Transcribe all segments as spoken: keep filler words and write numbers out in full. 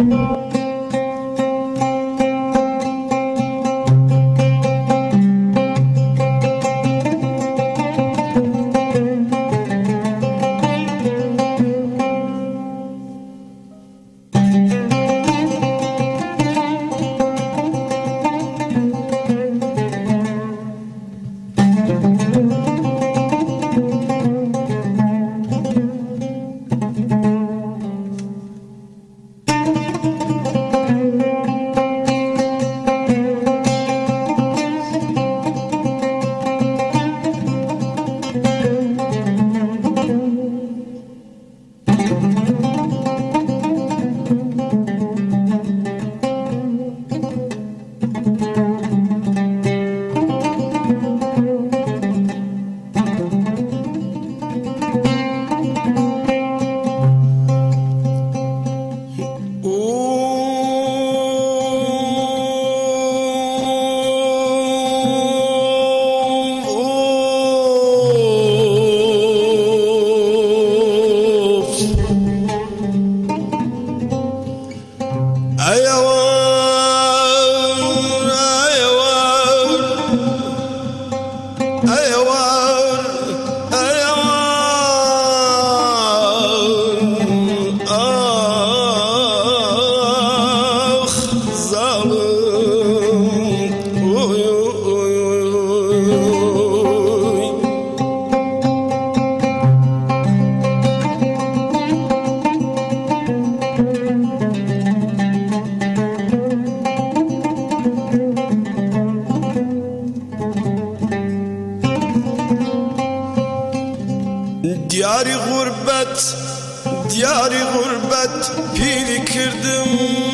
دیاری غربت دیاری غربت پیری کردم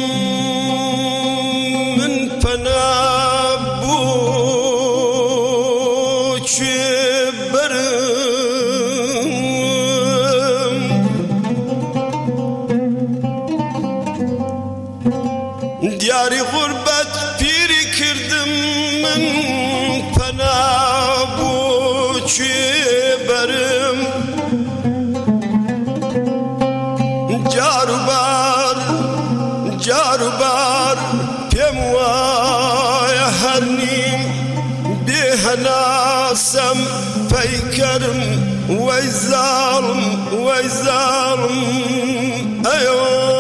من پناه بو چه برم دیاری غربت پیری کردم من پناه بو چه برم جاروبار جاروبار پیم وای هر نیم بهناسم پیکرم وای ظالم وای ظالم ایوان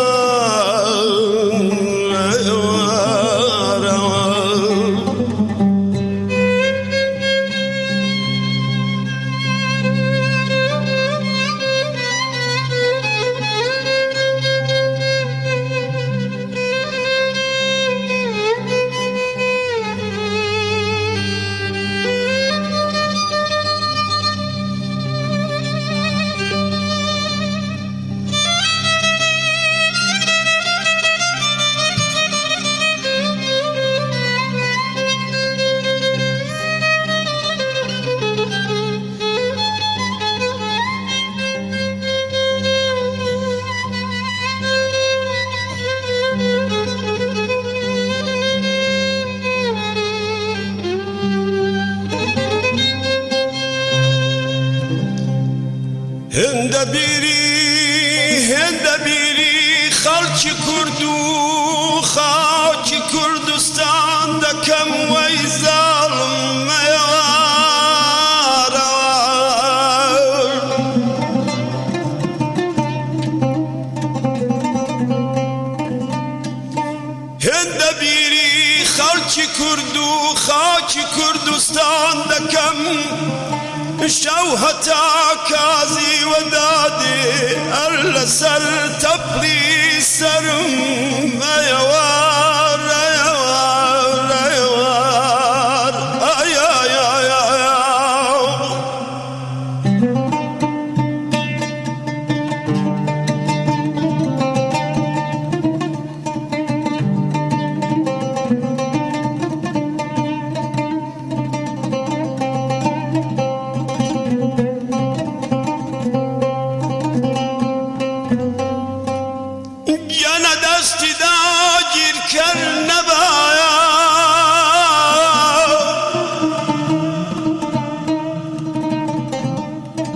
هند بیری هند بیری خالچی کردو خاکی کردستان دکم وی ظالم میوار هند بیری خالچی کردو خاکی کردستان دکم شوهتا كازي ودادي السر تبري سرم ايوار ايوار ايوار اي اي اي جانا دستی دا گیر کر نبایا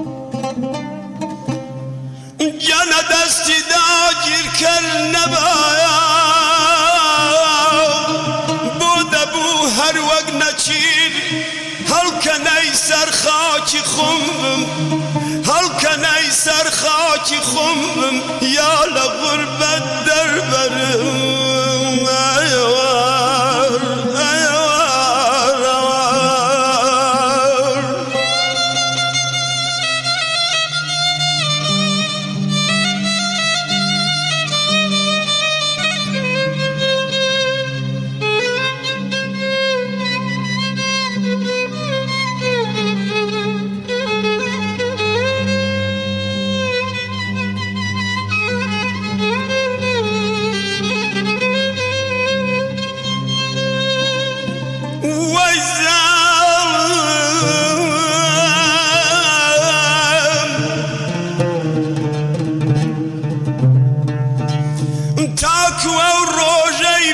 جانا دستی دا گیر کر نبایا مظلومم يا لغربة دربرم أيوار أيوار أيوار تاكوى وروجي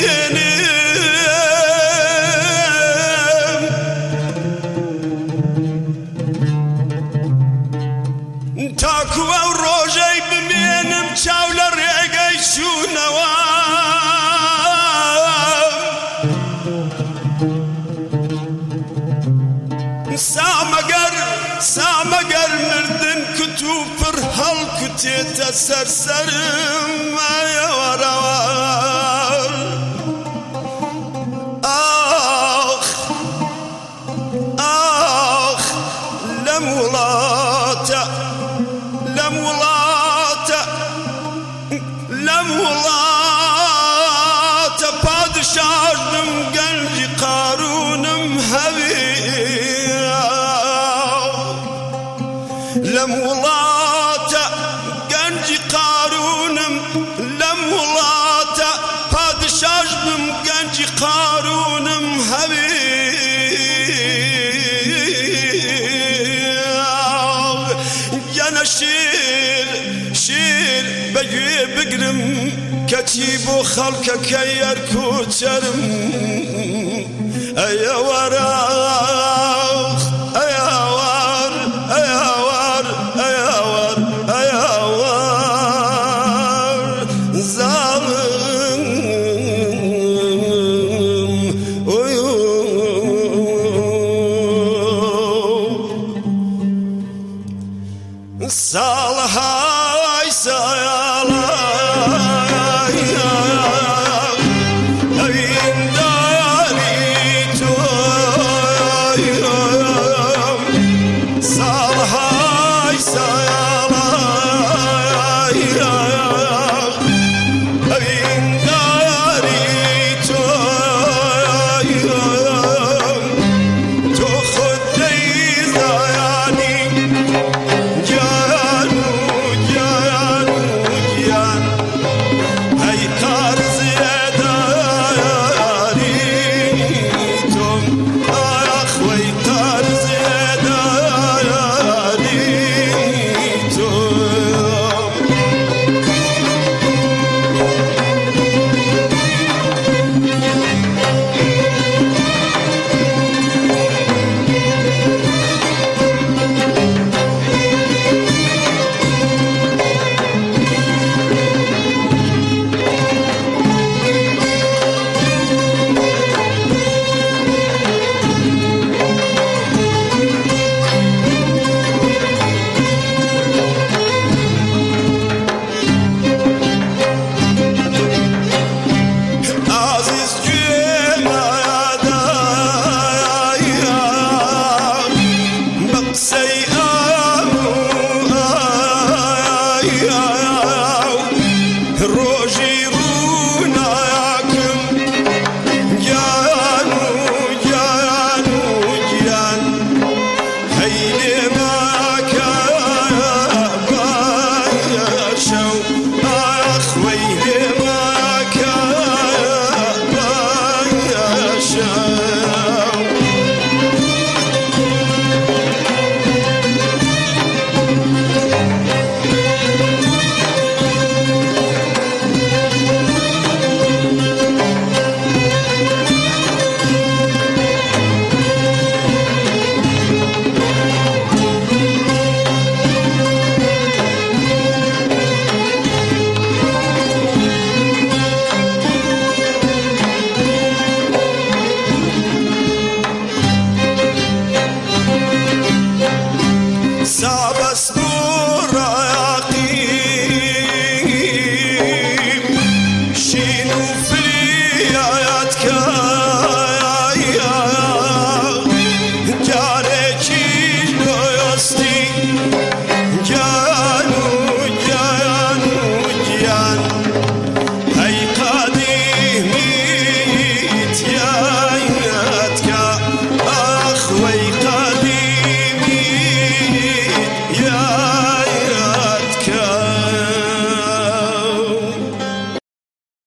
بمينم تاكوى وروجي بمينم شاول الرقاي شو نوام سامقر سامقر مردن كتوفر هالكتيت السرسرم يا وروار آخ آخ لم ولاته لم ولاته لم ولاته بادشاش دم قلبي قارونم هبي لم ولاته قنجي قارونم لم ولاته بادشاش دم قنجي قارونم هبي يانا شير شير بقي بقرم كتيب خلقك يركو ترم ايا وراخ ايا وار ايا وار ايا وار ايا وار ظالم صالح هاي سيالاي أين داري توي صالح هاي سيالاي أين داري توي تخدي زياني صعب اسمور